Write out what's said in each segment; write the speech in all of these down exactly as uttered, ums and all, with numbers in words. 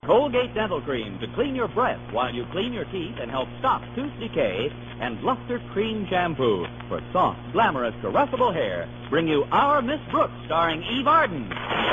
Colgate Dental Cream to clean your breath while you clean your teeth and help stop tooth decay, and Luster Cream Shampoo for soft, glamorous, caressable hair bring you Our Miss Brooks, starring Eve Arden.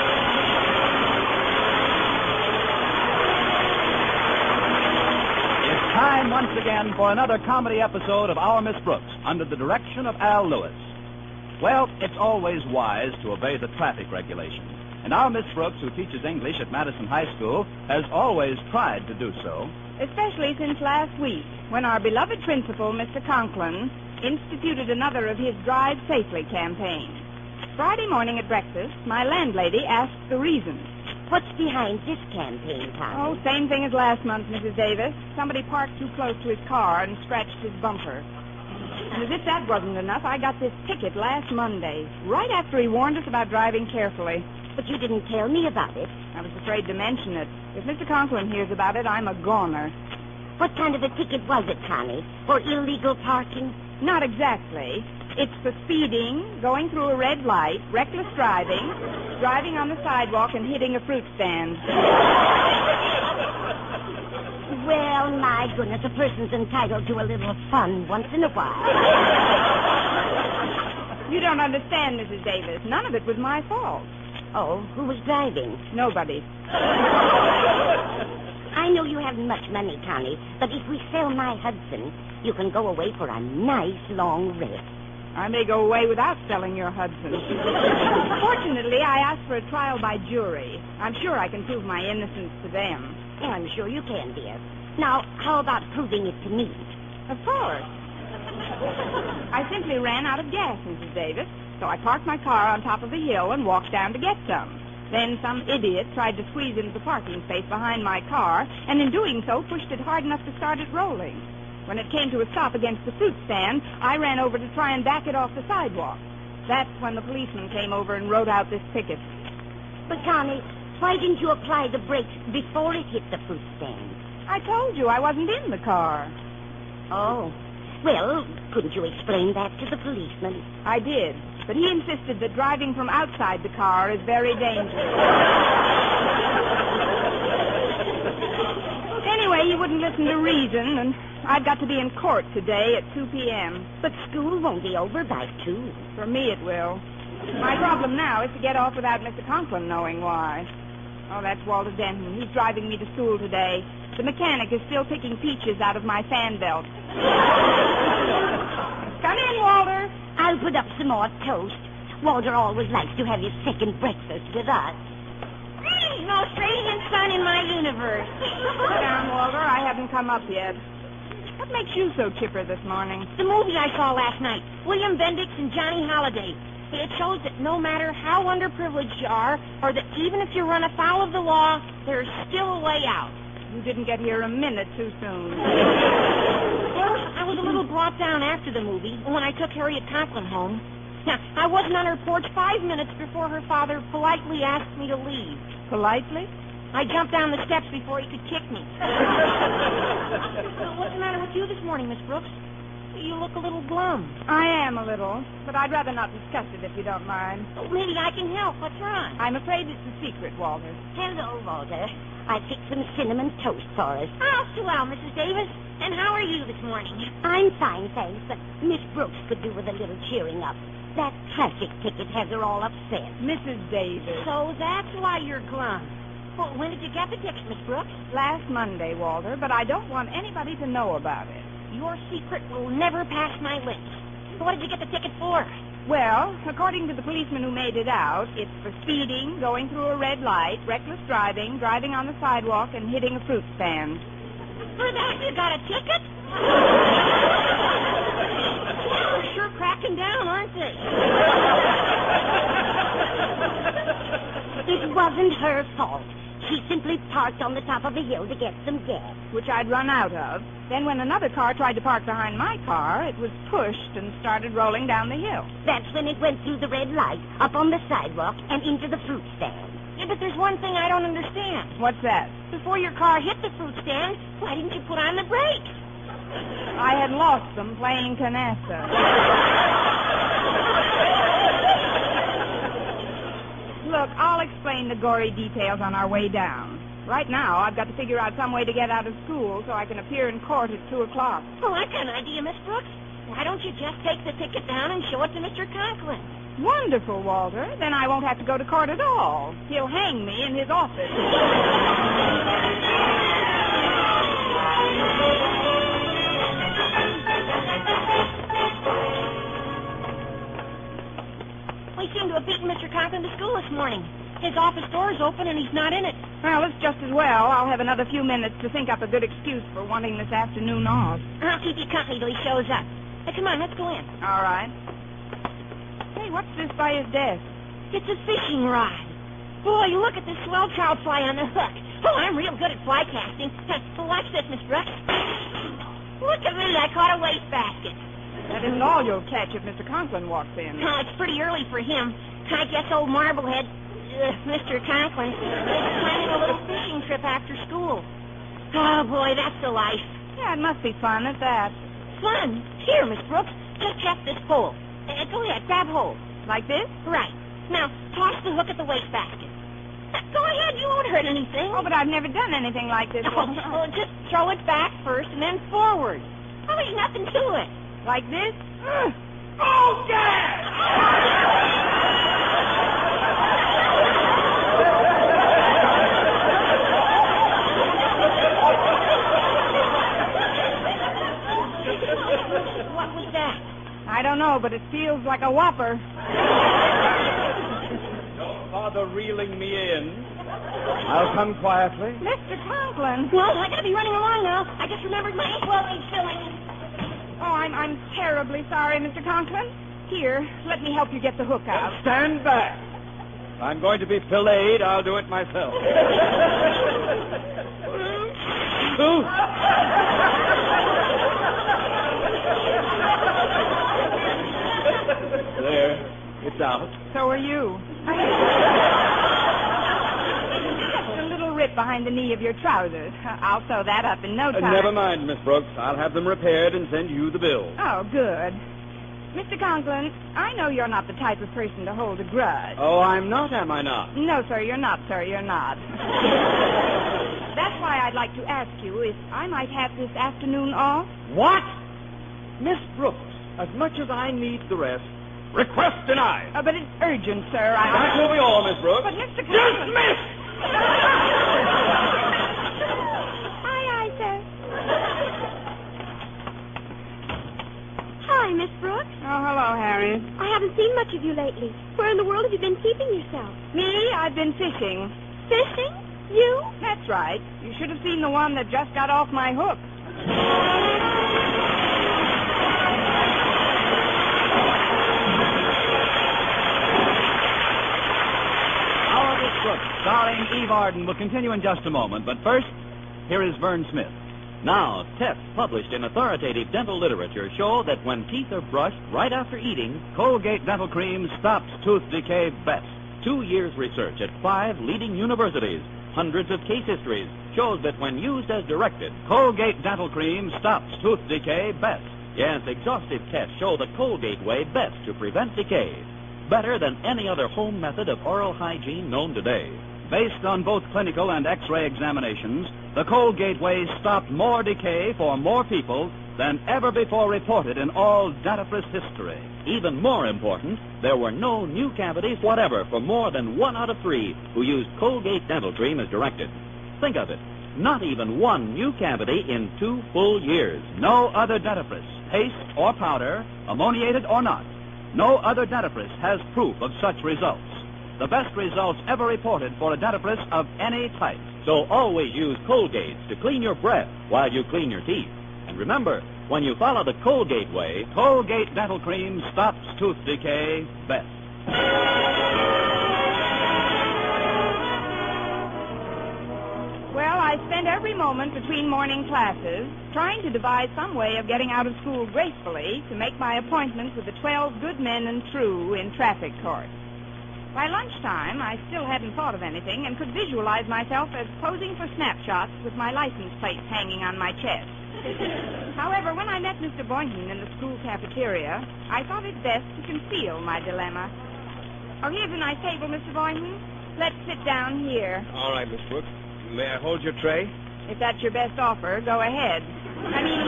It's time once again for another comedy episode of Our Miss Brooks under the direction of Al Lewis. Well, it's always wise to obey the traffic regulations. And our Miss Brooks, who teaches English at Madison High School, has always tried to do so. Especially since last week, when our beloved principal, Mister Conklin, instituted another of his Drive Safely campaigns. Friday morning at breakfast, my landlady asked the reason. What's behind this campaign, Tommy? Oh, same thing as last month, Missus Davis. Somebody parked too close to his car and scratched his bumper. And as if that wasn't enough, I got this ticket last Monday, right after he warned us about driving carefully. But you didn't tell me about it. I was afraid to mention it. If Mister Conklin hears about it, I'm a goner. What kind of a ticket was it, Tommy? For illegal parking? Not exactly. It's for speeding, going through a red light, reckless driving, driving on the sidewalk, and hitting a fruit stand. Well, my goodness, a person's entitled to a little fun once in a while. You don't understand, Missus Davis. None of it was my fault. Oh, who was driving? Nobody. I know you haven't much money, Tommy, but if we sell my Hudson, you can go away for a nice long rest. I may go away without selling your Hudson. Fortunately, I asked for a trial by jury. I'm sure I can prove my innocence to them. Oh, I'm sure you can, dear. Now, how about proving it to me? Of course. I simply ran out of gas, Missus Davis. So I parked my car on top of a hill and walked down to get some. Then some idiot tried to squeeze into the parking space behind my car, and in doing so, pushed it hard enough to start it rolling. When it came to a stop against the fruit stand, I ran over to try and back it off the sidewalk. That's when the policeman came over and wrote out this ticket. But, Tommy, why didn't you apply the brakes before it hit the fruit stand? I told you I wasn't in the car. Oh. Well, couldn't you explain that to the policeman? I did. But he insisted that driving from outside the car is very dangerous. Anyway, he wouldn't listen to reason, and I've got to be in court today at two p.m. But school won't be over by two. For me, it will. My problem now is to get off without Mister Conklin knowing why. Oh, that's Walter Denton. He's driving me to school today. The mechanic is still picking peaches out of my fan belt. Come in, Walter. I'll put up some more toast. Walter always likes to have his second breakfast with us. There's no radiant sun in my universe. Sit down, Walter. I haven't come up yet. What makes you so chipper this morning? The movie I saw last night, William Bendix and Johnny Halliday. It shows that no matter how underprivileged you are, or that even if you run afoul of the law, there's still a way out. You didn't get here a minute too soon. Well, I was a little brought down after the movie when I took Harriet Conklin home. Now, I wasn't on her porch five minutes before her father politely asked me to leave. Politely? I jumped down the steps before he could kick me. Well, what's the matter with you this morning, Miss Brooks? You look a little glum. I am a little, but I'd rather not discuss it if you don't mind. Oh, maybe I can help. What's wrong? I'm afraid it's a secret, Walter. Hello, Walter. I picked some cinnamon toast for us. Oh, swell, Missus Davis. And how are you this morning? I'm fine, thanks, but Miss Brooks could do with a little cheering up. That traffic ticket has her all upset. Missus Davis. So that's why you're glum. Well, when did you get the ticket, Miss Brooks? Last Monday, Walter, but I don't want anybody to know about it. Your secret will never pass my lips. So what did you get the ticket for? Well, according to the policeman who made it out, it's for speeding, going through a red light, reckless driving, driving on the sidewalk, and hitting a fruit stand. For that you got a ticket? They're sure cracking down, aren't they? It wasn't her fault. She simply parked on the top of a hill to get some gas. Which I'd run out of. Then when another car tried to park behind my car, it was pushed and started rolling down the hill. That's when it went through the red light, up on the sidewalk, and into the fruit stand. Yeah, but there's one thing I don't understand. What's that? Before your car hit the fruit stand, why didn't you put on the brakes? I had lost them playing canasta. Look, I'll explain the gory details on our way down. Right now, I've got to figure out some way to get out of school so I can appear in court at two o'clock. Oh, I got an idea, Miss Brooks. Why don't you just take the ticket down and show it to Mister Conklin? Wonderful, Walter. Then I won't have to go to court at all. He'll hang me in his office. We seem to have beaten Mister Conklin to school this morning. His office door's open and he's not in it. Well, it's just as well. I'll have another few minutes to think up a good excuse for wanting this afternoon off. I'll keep you company till he shows up. Hey, come on, let's go in. All right. Hey, what's this by his desk? It's a fishing rod. Boy, look at this swell trout fly on the hook. Oh, I'm real good at fly casting. Hey, watch this, Miss Brooks. Look at me, I caught a wastebasket. That isn't all you'll catch if Mister Conklin walks in. Oh, it's pretty early for him. I guess old Marblehead, uh, Mister Conklin, is planning a little fishing trip after school. Oh, boy, that's the life. Yeah, it must be fun at that. Fun? Here, Miss Brooks, just check this pole. Uh, go ahead, grab hold. Like this? Right. Now, toss the hook at the wastebasket. Uh, go ahead, you won't hurt anything. Oh, but I've never done anything like this. Oh, oh, just throw it back first and then forward. Oh, there's nothing to it. Like this? Oh, Dad! What was that? I don't know, but it feels like a whopper. Don't bother reeling me in. I'll come quietly. Mister Conklin. Well, I gotta be running along now. I just remembered my swelling filling. Oh, I'm I'm terribly sorry, Mister Conklin. Here, let me help you get the hook out. Stand back. If I'm going to be filleted, I'll do it myself. Ooh. There, it's out. So are you. Just a little rip behind the knee of your trousers. I'll sew that up in no Uh, time. never mind, Miss Brooks. I'll have them repaired and send you the bill. Oh, good. Mister Conklin, I know you're not the type of person to hold a grudge. Oh, I'm not, am I not? No, sir, you're not, sir, you're not. That's why I'd like to ask you if I might have this afternoon off. What? Miss Brooks, as much as I need the rest, request denied. Uh, but it's urgent, sir. I... That will be all, Miss Brooks. But Mister Conklin... Dismissed! Aye, aye, sir. Hi, Miss Brooks. Oh, hello, Harry. I haven't seen much of you lately. Where in the world have you been keeping yourself? Me? I've been fishing. Fishing? You? That's right. You should have seen the one that just got off my hook. Our Miss Brooks, starring Eve Arden, will continue in just a moment. But first, here is Vern Smith. Now, tests published in authoritative dental literature show that when teeth are brushed right after eating, Colgate Dental Cream stops tooth decay best. Two years' research at five leading universities, hundreds of case histories, shows that when used as directed, Colgate Dental Cream stops tooth decay best. Yes, exhaustive tests show the Colgate way best to prevent decay. Better than any other home method of oral hygiene known today. Based on both clinical and X-ray examinations, the Colgate way stopped more decay for more people than ever before reported in all dentifrice history. Even more important, there were no new cavities whatever for more than one out of three who used Colgate Dental Cream as directed. Think of it. Not even one new cavity in two full years. No other dentifrice, paste or powder, ammoniated or not. No other dentifrice has proof of such results. The best results ever reported for a dentifrice of any type. So always use Colgate to clean your breath while you clean your teeth. And remember, when you follow the Colgate way, Colgate Dental Cream stops tooth decay best. Well, I spent every moment between morning classes trying to devise some way of getting out of school gracefully to make my appointment with the twelve good men and true in traffic court. By lunchtime, I still hadn't thought of anything and could visualize myself as posing for snapshots with my license plates hanging on my chest. However, when I met Mister Boynton in the school cafeteria, I thought it best to conceal my dilemma. Oh, here's a nice table, Mister Boynton. Let's sit down here. All right, Miss Brooks. may I hold your tray? If that's your best offer, go ahead. I mean...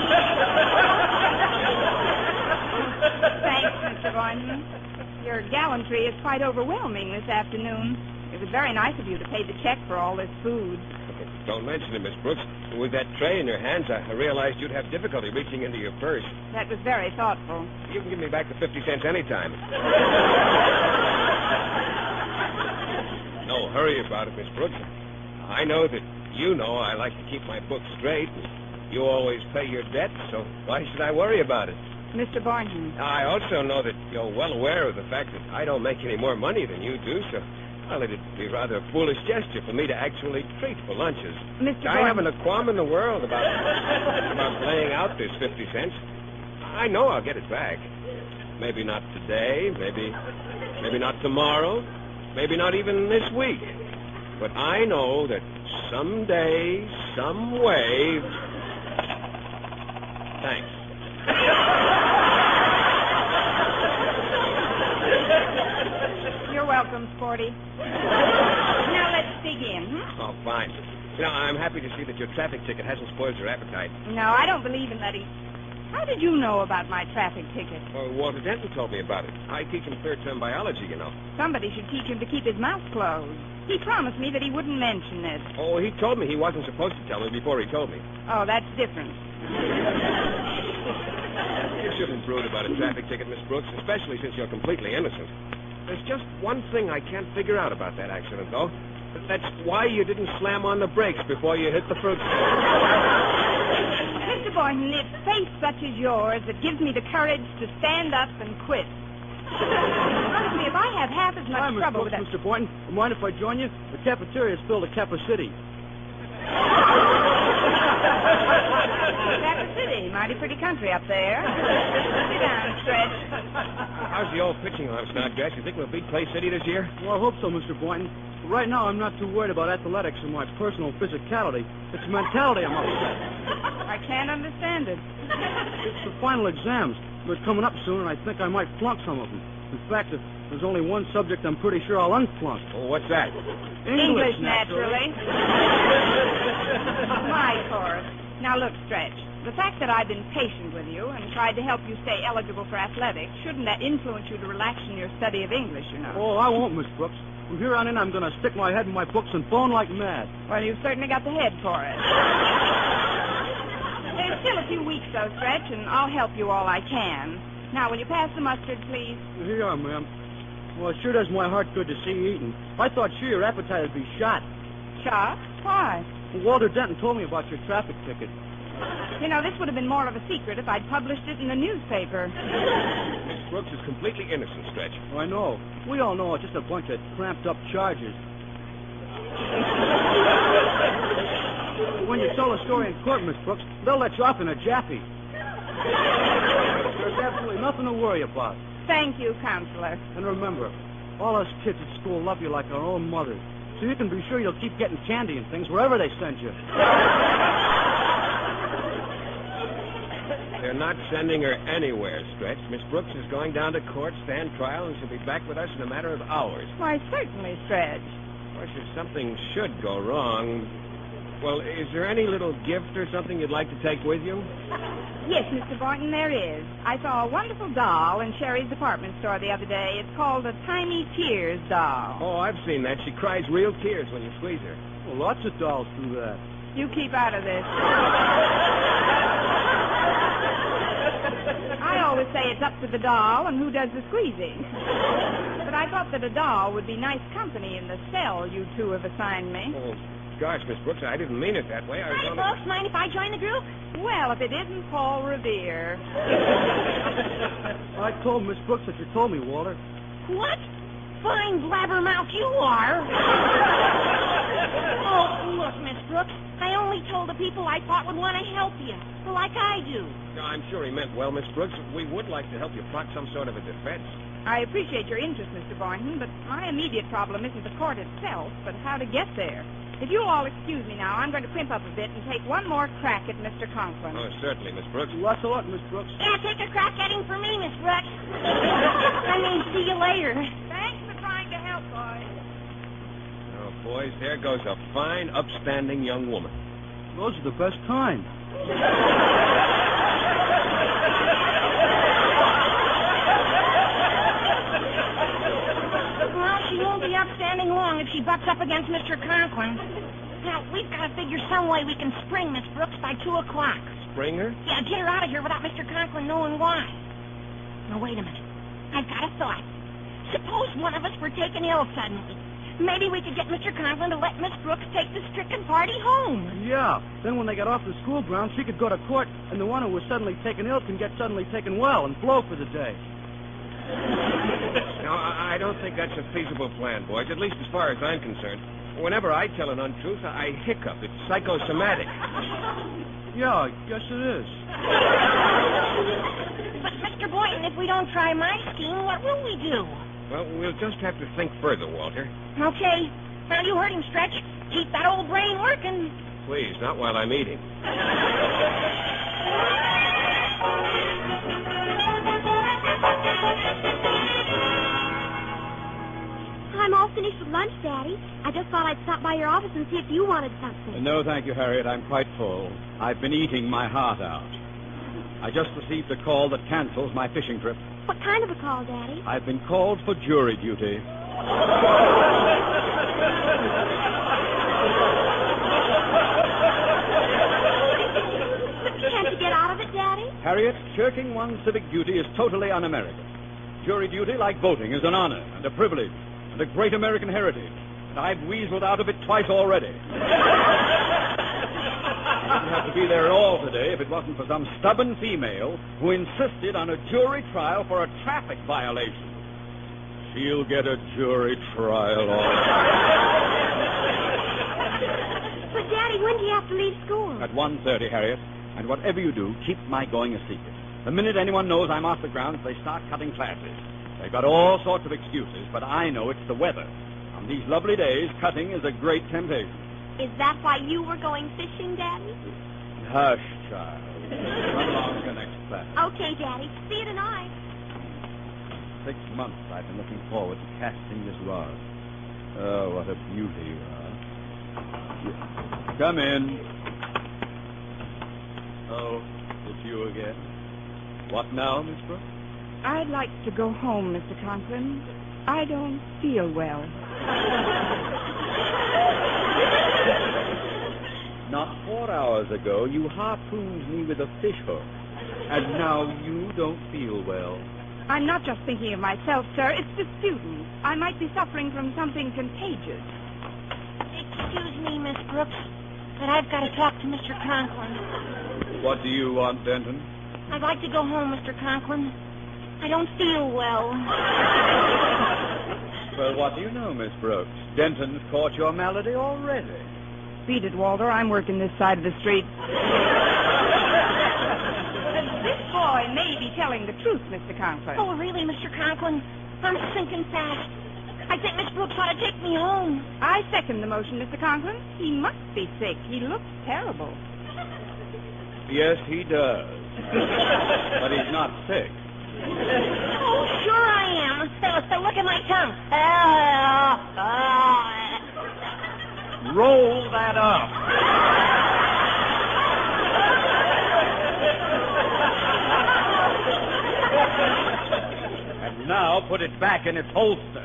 Thanks, Mister Boynton. Your gallantry is quite overwhelming this afternoon. It was very nice of you to pay the check for all this food. Don't mention it, Miss Brooks. With that tray in your hands, I I realized you'd have difficulty reaching into your purse. That was very thoughtful. You can give me back the fifty cents anytime. No hurry about it, Miss Brooks. I know that you know I like to keep my books straight. You always pay your debt, so why should I worry about it? Mister Boynton. I also know that you're well aware of the fact that I don't make any more money than you do, so... Well, it'd be rather a foolish gesture for me to actually treat for lunches. Mister I Boynton. haven't a qualm in the world about, about laying out this fifty cents. I know I'll get it back. Maybe not today, maybe maybe not tomorrow, maybe not even this week. But I know that someday, some way... Thanks. You're welcome, Sporty. Now let's dig in, hmm? Oh, fine. You know, I'm happy to see that your traffic ticket hasn't spoiled your appetite. No, I don't believe in that. He... How did you know about my traffic ticket? Oh, Walter Denton told me about it. I teach him third-term biology, you know. Somebody should teach him to keep his mouth closed. He promised me that he wouldn't mention it. Oh, he told me he wasn't supposed to tell me before he told me. Oh, that's different. You shouldn't brood about a traffic ticket, Miss Brooks, especially since you're completely innocent. There's just one thing I can't figure out about that accident, though. That's why you didn't slam on the brakes before you hit the fruit. Mister Boynton, it's faith such as yours that gives me the courage to stand up and quit. Honestly, if I have half as much Hi, Miss trouble Brooks, with that... Mister Boynton. Mind if I join you? The cafeteria's filled at Kappa City. Kappa City, mighty pretty country up there. Sit down, Stretch. How's the old pitching arm, Snodgrass? You think we'll beat Clay City this year? Well, I hope so, Mister Boynton. But right now, I'm not too worried about athletics and my personal physicality. It's mentality I'm upset. I can't understand it. It's the final exams. They're coming up soon, and I think I might flunk some of them. In fact, if there's only one subject I'm pretty sure I'll unflunk. Oh, what's that? English, naturally. My course. Now, look, Stretch. The fact that I've been patient with you and tried to help you stay eligible for athletics, shouldn't that influence you to relax in your study of English, you know? Oh, I won't, Miss Brooks. From here on in, I'm going to stick my head in my books and phone like mad. Well, you've certainly got the head for it. There's still a few weeks, though, Stretch, and I'll help you all I can. Now, will you pass the mustard, please? Here you are, ma'am. Well, it sure does my heart good to see you eating. I thought sure your appetite would be shot. Shot? Why? Well, Walter Denton told me about your traffic ticket. You know, this would have been more of a secret if I'd published it in the newspaper. Miss Brooks is completely innocent, Stretch. Oh, I know. We all know it's just a bunch of tramped-up charges. When you tell a story in court, Miss Brooks, they'll let you off in a jaffy. There's absolutely nothing to worry about. Thank you, Counselor. And remember, all us kids at school love you like our own mothers. So you can be sure you'll keep getting candy and things wherever they send you. They're not sending her anywhere, Stretch. Miss Brooks is going down to court, stand trial, and she'll be back with us in a matter of hours. Why, certainly, Stretch. Of course, if something should go wrong... Well, is there any little gift or something you'd like to take with you? Yes, Mister Boynton, there is. I saw a wonderful doll in Sherry's department store the other day. It's called a Tiny Tears doll. Oh, I've seen that. She cries real tears when you squeeze her. Well, lots of dolls do that. You keep out of this. I always say it's up to the doll and who does the squeezing. But I thought that a doll would be nice company in the cell you two have assigned me. Oh, gosh, Miss Brooks, I didn't mean it that way. I was Hi, only... folks. Mind if I join the group? Well, if it isn't Paul Revere. I told Miss Brooks that you told me, Walter. What? Fine blabbermouth you are. Oh, look, Miss Brooks. I only told the people I thought would want to help you, like I do. No, I'm sure he meant well, Miss Brooks. We would like to help you plot some sort of a defense. I appreciate your interest, Mister Boynton, but my immediate problem isn't the court itself, but how to get there. If you'll all excuse me now, I'm going to primp up a bit and take one more crack at Mister Conklin. Oh, certainly, Miss Brooks. Lots of luck, Miss Brooks. Yeah, take a crack at him for me, Miss Brooks. I mean, see you later. Thanks for trying to help, boys. Boys, there goes a fine, upstanding young woman. Those are the best kind. Well, she won't be upstanding long if she butts up against Mister Conklin. Now, we've got to figure some way we can spring Miss Brooks by two o'clock. Spring her? Yeah, get her out of here without Mister Conklin knowing why. Now, wait a minute. I've got a thought. Suppose one of us were taken ill suddenly. Maybe we could get Mister Conklin to let Miss Brooks take the stricken party home. Yeah. Then when they get off the school grounds, she could go to court, and the one who was suddenly taken ill can get suddenly taken well and flow for the day. No, I I don't think that's a feasible plan, boys, at least as far as I'm concerned. Whenever I tell an untruth, I hiccup. It's psychosomatic. Yeah, I guess it is. But, Mister Boynton, if we don't try my scheme, what will we do? Well, we'll just have to think further, Walter. Okay. Now, you heard him, Stretch. Keep that old brain working. Please, not while I'm eating. I'm all finished with lunch, Daddy. I just thought I'd stop by your office and see if you wanted something. No, thank you, Harriet. I'm quite full. I've been eating my heart out. I just received a call that cancels my fishing trip. What kind of a call, Daddy? I've been called for jury duty. Can't you get out of it, Daddy? Harriet, shirking one's civic duty is totally un-American. Jury duty, like voting, is an honor and a privilege and a great American heritage. And I've weaseled out of it twice already. I wouldn't have to be there at all today if it wasn't for some stubborn female who insisted on a jury trial for a traffic violation. She'll get a jury trial, all right. But, Daddy, when do you have to leave school? At one thirty, Harriet. And whatever you do, keep my going a secret. The minute anyone knows I'm off the grounds, they start cutting classes. They've got all sorts of excuses, but I know it's the weather. On these lovely days, cutting is a great temptation. Is that why you were going fishing, Daddy? Hush, child. Run along to the next class. Okay, Daddy. See you tonight. Six months I've been looking forward to casting this rod. Oh, what a beauty you are. Come in. Oh, it's you again. What now, Miss Brooks? I'd like to go home, Mister Conklin. I don't feel well. Not four hours ago, you harpooned me with a fish hook. And now you don't feel well. I'm not just thinking of myself, sir. It's the students. I might be suffering from something contagious. Excuse me, Miss Brooks, but I've got to talk to Mister Conklin. What do you want, Denton? I'd like to go home, Mister Conklin. I don't feel well. Well, what do you know, Miss Brooks? Denton's caught your malady already. Beat it, Walter. I'm working this side of the street. This boy may be telling the truth, Mister Conklin. Oh, really, Mister Conklin? I'm sinking fast. I think Miss Brooks ought to take me home. I second the motion, Mister Conklin. He must be sick. He looks terrible. Yes, he does. But he's not sick. Oh, sure I am. So, so look at my tongue. Roll that up. And now put it back in its holster.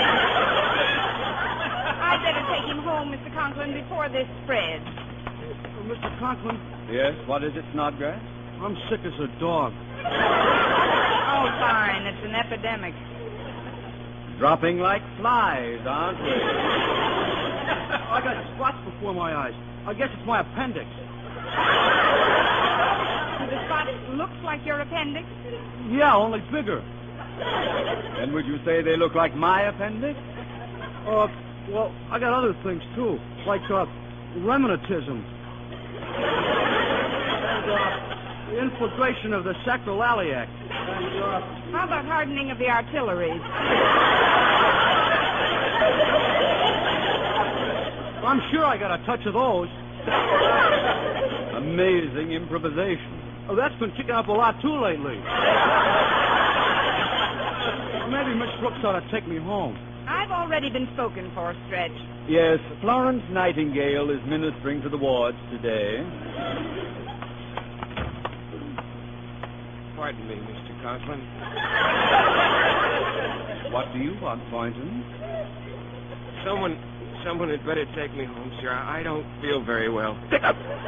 I'd better take him home, Mister Conklin, before this spreads. Uh, Mister Conklin, Yes, what is it, Snodgrass? I'm sick as a dog. Oh, fine. It's an epidemic. Dropping like flies, aren't we? I got spots before my eyes. I guess it's my appendix. The spot looks like your appendix. Yeah, only bigger. Then would you say they look like my appendix? Uh, well, I got other things, too, like, uh, rheumatism. And, uh, the infiltration of the sacroiliac. And, uh... How about hardening of the arteries? I'm sure I got a touch of those. Amazing improvisation. Oh, that's been kicking up a lot, too, lately. Well, maybe Miss Brooks ought to take me home. I've already been spoken for, Stretch. Yes, Florence Nightingale is ministering to the wards today. Pardon me, Mister Conklin. What do you want, Boynton? Someone, someone had better take me home, sir. I I don't feel very well. I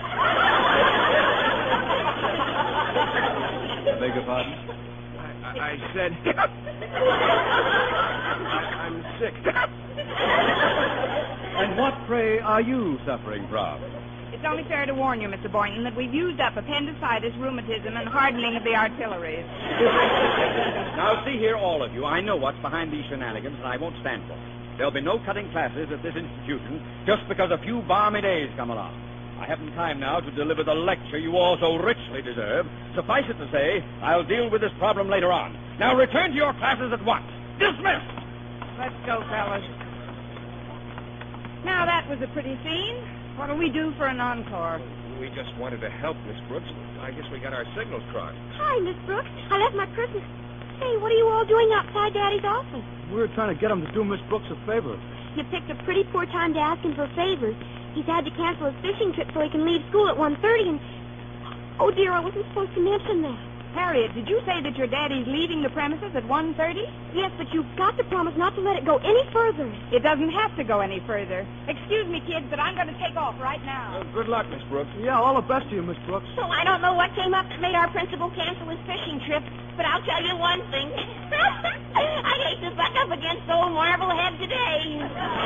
beg your pardon? I, I, I said... I, I'm sick. And what, pray, are you suffering from? It's only fair to warn you, Mister Boynton, that we've used up appendicitis, rheumatism, and hardening of the arteries. Now, see here, all of you. I know what's behind these shenanigans, and I won't stand for it. There'll be no cutting classes at this institution just because a few balmy days come along. I haven't time now to deliver the lecture you all so richly deserve. Suffice it to say, I'll deal with this problem later on. Now, return to your classes at once. Dismissed! Let's go, fellas. Now, that was a pretty scene. What'll we do for an encore? We just wanted to help, Miss Brooks. I guess we got our signals crossed. Hi, Miss Brooks. I left my Christmas... Hey, what are you all doing outside Daddy's office? We're trying to get him to do Miss Brooks a favor. You picked a pretty poor time to ask him for favors. He's had to cancel his fishing trip so he can leave school at one thirty and... Oh, dear, I wasn't supposed to mention that. Harriet, did you say that your daddy's leaving the premises at one thirty? Yes, but you've got to promise not to let it go any further. It doesn't have to go any further. Excuse me, kids, but I'm going to take off right now. Uh, good luck, Miss Brooks. Yeah, all the best to you, Miss Brooks. So I don't know what came up that made our principal cancel his fishing trip, but I'll tell you one thing. I'd hate to buck up against old Marblehead today.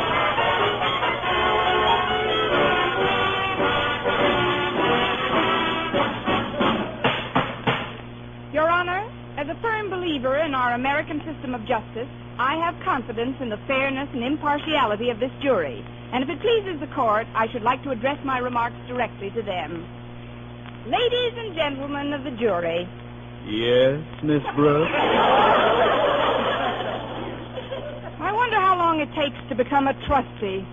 Your Honor, as a firm believer in our American system of justice, I have confidence in the fairness and impartiality of this jury. And if it pleases the court, I should like to address my remarks directly to them. Ladies and gentlemen of the jury. Yes, Miss Brooks? I wonder how long it takes to become a trustee.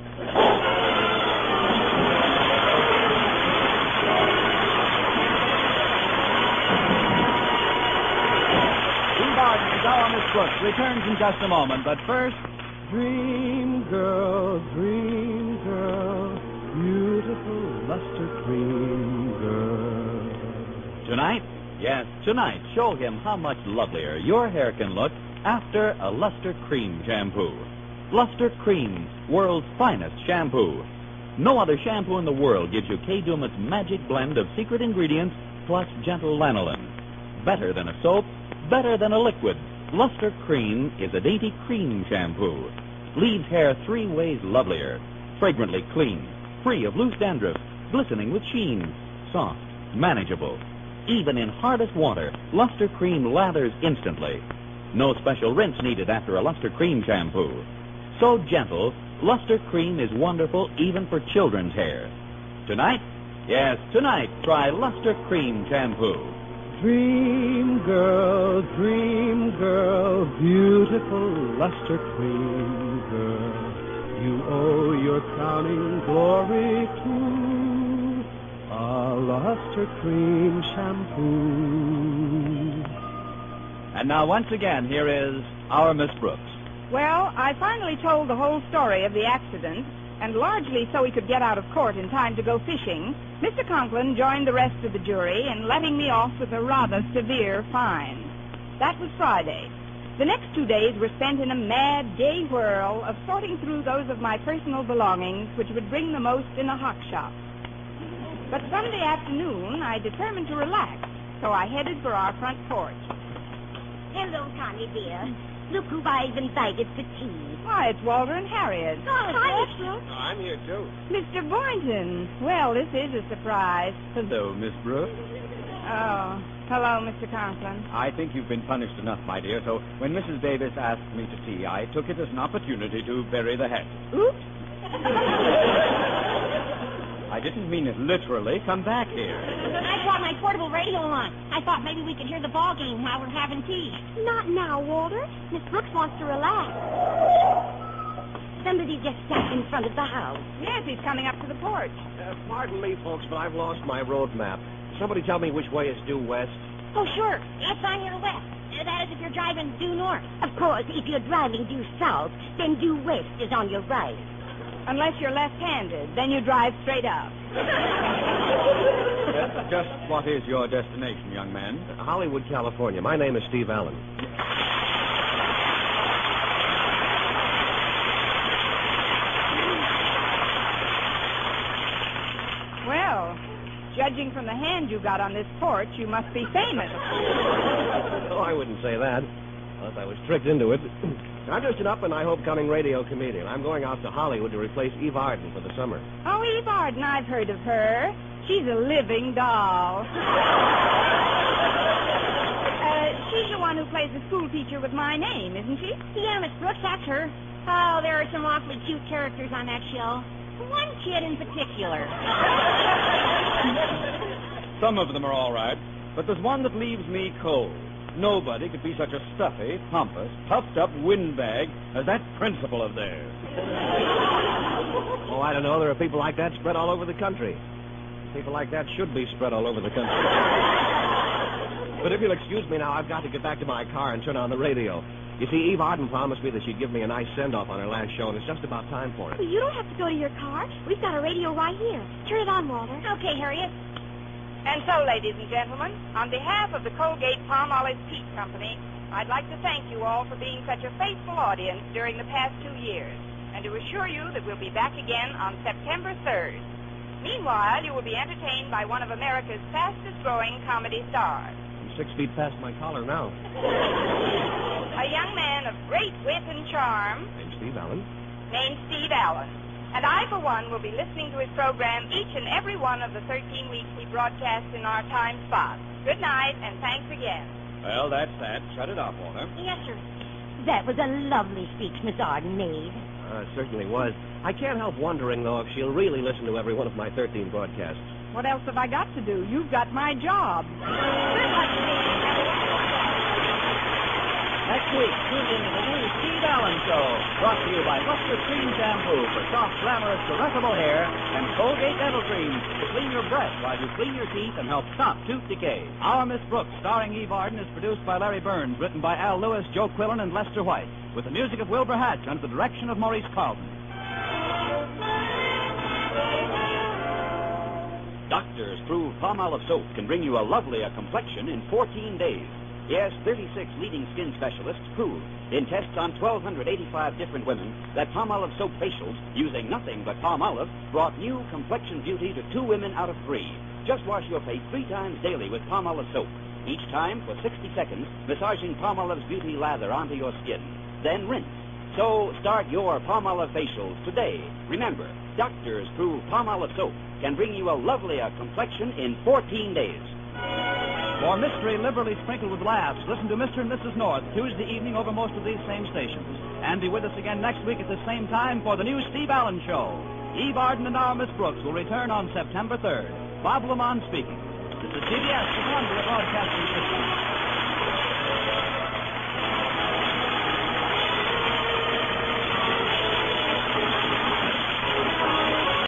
Our Miss Brooks returns in just a moment, but first... Dream girl, dream girl, beautiful luster cream girl. Tonight, yes, tonight, show him how much lovelier your hair can look after a Luster Cream shampoo. Luster Cream, world's finest shampoo. No other shampoo in the world gives you Kay Daumit's magic blend of secret ingredients plus gentle lanolin. Better than a soap, better than a liquid. Luster Cream is a dainty cream shampoo. Leaves hair three ways lovelier. Fragrantly clean, free of loose dandruff, glistening with sheen, soft, manageable. Even in hardest water, Luster Cream lathers instantly. No special rinse needed after a Luster Cream shampoo. So gentle, Luster Cream is wonderful even for children's hair. Tonight, yes, tonight, try Luster Cream shampoo. Dream girl, dream girl, beautiful luster cream girl. You owe your crowning glory to a luster cream shampoo. And now, once again, here is our Miss Brooks. Well, I finally told the whole story of the accident, and largely so he could get out of court in time to go fishing. Mister Conklin joined the rest of the jury in letting me off with a rather severe fine. That was Friday. The next two days were spent in a mad gay whirl of sorting through those of my personal belongings which would bring the most in a hock shop. But Sunday afternoon, I determined to relax, so I headed for our front porch. Hello, Connie, dear. Look who I've invited to tea. Why, it's Walter and Harriet. Oh, hi, Miss Brooks. No, I'm here, too. Mister Boynton. Well, this is a surprise. Hello, Miss Brooks. Oh, hello, Mister Conklin. I think you've been punished enough, my dear, so when Missus Davis asked me to tea, I took it as an opportunity to bury the hatchet. Oops. I didn't mean it literally. Come back here. I brought my portable radio on. I thought maybe we could hear the ball game while we're having tea. Not now, Walter. Miss Brooks wants to relax. Somebody just sat in front of the house. Yes, he's coming up to the porch. Uh, pardon me, folks, but I've lost my road map. Somebody tell me which way is due west. Oh, sure. It's on your left. Uh, That is if you're driving due north. Of course, if you're driving due south, then due west is on your right. Unless you're left-handed. Then you drive straight up. Just, just what is your destination, young man? Hollywood, California. My name is Steve Allen. Well, judging from the hand you got on this porch, you must be famous. Oh, I wouldn't say that. Unless I was tricked into it. I'm just an up-and-I-hope coming radio comedian. I'm going out to Hollywood to replace Eve Arden for the summer. Oh, Eve Arden, I've heard of her. She's a living doll. uh, she's the one who plays the school teacher with my name, isn't she? Yeah, Miss Brooks, that's her. Oh, there are some awfully cute characters on that show. One kid in particular. Some of them are all right, but there's one that leaves me cold. Nobody could be such a stuffy, pompous, puffed-up windbag as that principal of theirs. Oh, I don't know. There are people like that spread all over the country. People like that should be spread all over the country. But if you'll excuse me now, I've got to get back to my car and turn on the radio. You see, Eve Arden promised me that she'd give me a nice send-off on her last show, and it's just about time for it. Well, you don't have to go to your car. We've got a radio right here. Turn it on, Walter. Okay, Harriet. And so, ladies and gentlemen, on behalf of the Colgate Palmolive Peat Company, I'd like to thank you all for being such a faithful audience during the past two years, and to assure you that we'll be back again on September third. Meanwhile, you will be entertained by one of America's fastest-growing comedy stars. I'm six feet past my collar now. A young man of great wit and charm. Name's Steve Allen. Named Steve Allen. And I, for one, will be listening to his program each and every one of the thirteen weeks he broadcasts in our time spots. Good night, and thanks again. Well, that's that. Shut it off, Walter. Yes, sir. That was a lovely speech Miss Arden made. Uh, it certainly was. I can't help wondering, though, if she'll really listen to every one of my thirteen broadcasts. What else have I got to do? You've got my job. Next week, tune in to the new Steve Allen Show, brought to you by Buster Cream Shampoo for soft, glamorous, caressable hair, and Colgate Dental Cream to clean your breath while you clean your teeth and help stop tooth decay. Our Miss Brooks, starring Eve Arden, is produced by Larry Burns, written by Al Lewis, Joe Quillen, and Lester White, with the music of Wilbur Hatch under the direction of Maurice Carlton. Doctors prove Palmolive soap can bring you a lovelier complexion in fourteen days. Yes, thirty-six leading skin specialists proved in tests on one thousand two hundred eighty-five different women that Palmolive soap facials, using nothing but Palmolive, brought new complexion beauty to two women out of three. Just wash your face three times daily with Palmolive soap. Each time for sixty seconds, massaging Palmolive's beauty lather onto your skin. Then rinse. So start your Palmolive facials today. Remember, doctors prove Palmolive soap can bring you a lovelier complexion in fourteen days. For mystery liberally sprinkled with laughs, listen to Mister and Missus North Tuesday evening over most of these same stations. And be with us again next week at the same time for the new Steve Allen Show. Eve Arden and our Miss Brooks will return on September third. Bob Lamont speaking. This is C B S, the Columbia Broadcasting System.